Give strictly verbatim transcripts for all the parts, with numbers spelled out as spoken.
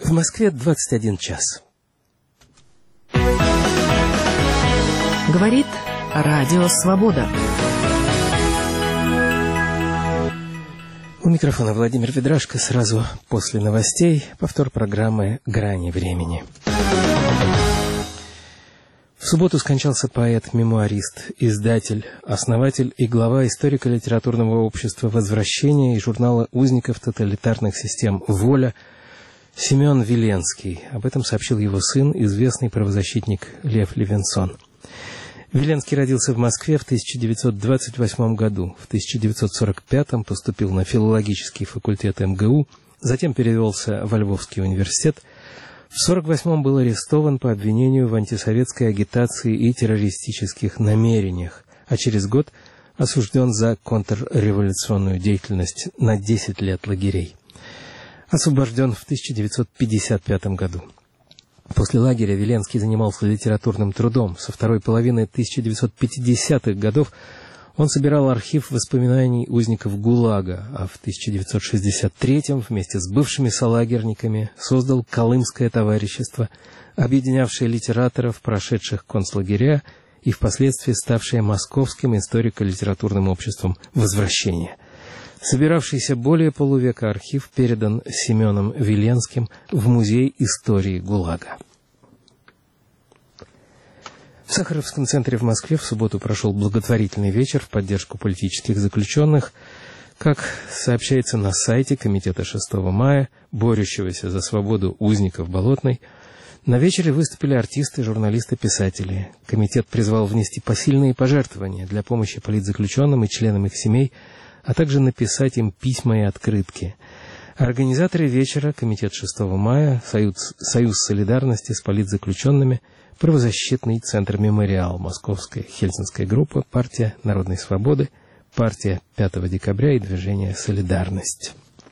В Москве двадцать один час. Говорит Радио Свобода. У микрофона Владимир Ведрашко. Сразу после новостей повтор программы «Грани времени». В субботу скончался поэт, мемуарист, издатель, основатель и глава историко-литературного общества «Возвращение» и журнала узников тоталитарных систем «Воля» Семен Веленский. Об этом сообщил его сын, известный правозащитник Лев Левинсон. Веленский родился в Москве в тысяча девятьсот двадцать восьмом году. В тысяча девятьсот сорок пятом поступил на филологический факультет эм гэ у, затем перевелся во Львовский университет. В сорок восьмом был арестован по обвинению в антисоветской агитации и террористических намерениях, а через год осужден за контрреволюционную деятельность на десять лет лагерей. Освобожден в тысяча девятьсот пятьдесят пятом году. После лагеря Веленский занимался литературным трудом. Со второй половины тысяча девятьсот пятидесятых годов он собирал архив воспоминаний узников ГУЛАГа, а в тысяча девятьсот шестьдесят третьем вместе с бывшими солагерниками создал Колымское товарищество, объединявшее литераторов, прошедших концлагеря, и впоследствии ставшее Московским историко-литературным обществом «Возвращение». Собиравшийся более полувека архив передан Семеном Веленским в Музей истории ГУЛАГа. В Сахаровском центре в Москве в субботу прошел благотворительный вечер в поддержку политических заключенных. Как сообщается на сайте Комитета шестого мая, борющегося за свободу узников Болотной, на вечере выступили артисты, журналисты, писатели. Комитет призвал внести посильные пожертвования для помощи политзаключенным и членам их семей, а также написать им письма и открытки. Организаторы вечера, Комитет шестого мая, Союз, Союз солидарности с политзаключенными, Правозащитный центр «Мемориал», Московская Хельсинская группа, Партия народной свободы, Партия пятого декабря и Движение «Солидарность».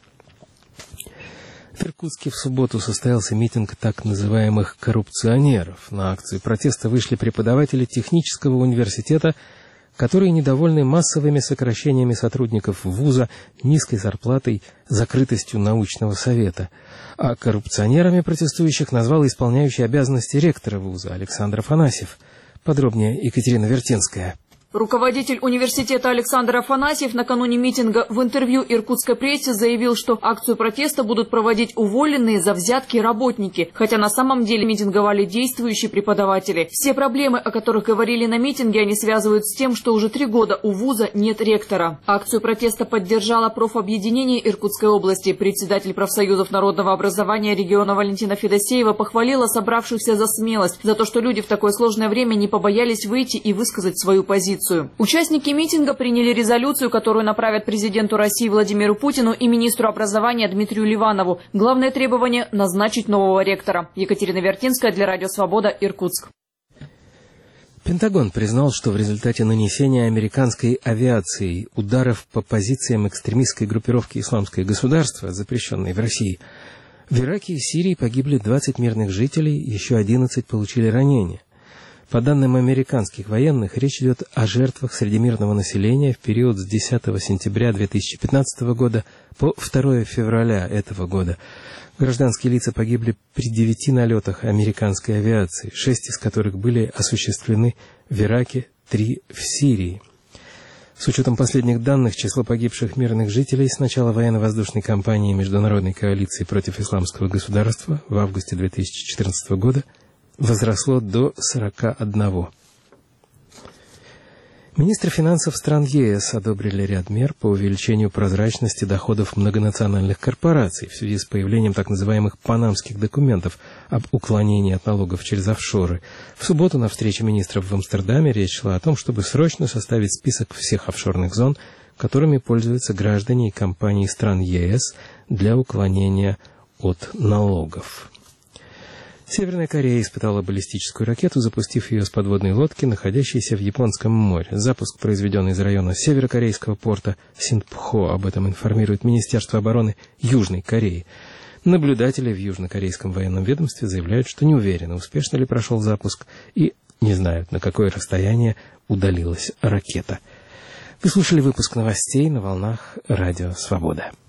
В Иркутске в субботу состоялся митинг так называемых коррупционеров. На акцию протеста вышли преподаватели технического университета, которые недовольны массовыми сокращениями сотрудников вуза, низкой зарплатой, закрытостью научного совета. А коррупционерами протестующих назвал исполняющий обязанности ректора вуза Александр Афанасьев. Подробнее Екатерина Вертинская. Руководитель университета Александр Афанасьев накануне митинга в интервью иркутской прессе заявил, что акцию протеста будут проводить уволенные за взятки работники, хотя на самом деле митинговали действующие преподаватели. Все проблемы, о которых говорили на митинге, они связывают с тем, что уже три года у вуза нет ректора. Акцию протеста поддержала профобъединение Иркутской области. Председатель профсоюзов народного образования региона Валентина Федосеева похвалила собравшихся за смелость, за то, что люди в такое сложное время не побоялись выйти и высказать свою позицию. Участники митинга приняли резолюцию, которую направят президенту России Владимиру Путину и министру образования Дмитрию Ливанову. Главное требование – назначить нового ректора. Екатерина Вертинская для Радио Свобода, Иркутск. Пентагон признал, что в результате нанесения американской авиацией ударов по позициям экстремистской группировки «Исламское государство», запрещенной в России, в Ираке и Сирии погибли двадцать мирных жителей, еще одиннадцать получили ранения. По данным американских военных, речь идет о жертвах среди мирного населения в период с десятого сентября две тысячи пятнадцатого года по второго февраля этого года. Гражданские лица погибли при девяти налетах американской авиации, шесть из которых были осуществлены в Ираке, три в Сирии. С учетом последних данных, число погибших мирных жителей с начала военно-воздушной кампании Международной коалиции против Исламского государства в августе две тысячи четырнадцатого года возросло до сорока одного. Министры финансов стран е эс одобрили ряд мер по увеличению прозрачности доходов многонациональных корпораций в связи с появлением так называемых панамских документов об уклонении от налогов через офшоры. В субботу на встрече министров в Амстердаме речь шла о том, чтобы срочно составить список всех офшорных зон, которыми пользуются граждане и компании стран е эс для уклонения от налогов. Северная Корея испытала баллистическую ракету, запустив ее с подводной лодки, находящейся в Японском море. Запуск произведен из района северокорейского порта Синпхо. Об этом информирует Министерство обороны Южной Кореи. Наблюдатели в южнокорейском военном ведомстве заявляют, что не уверены, успешно ли прошел запуск, и не знают, на какое расстояние удалилась ракета. Вы слушали выпуск новостей на волнах Радио Свобода.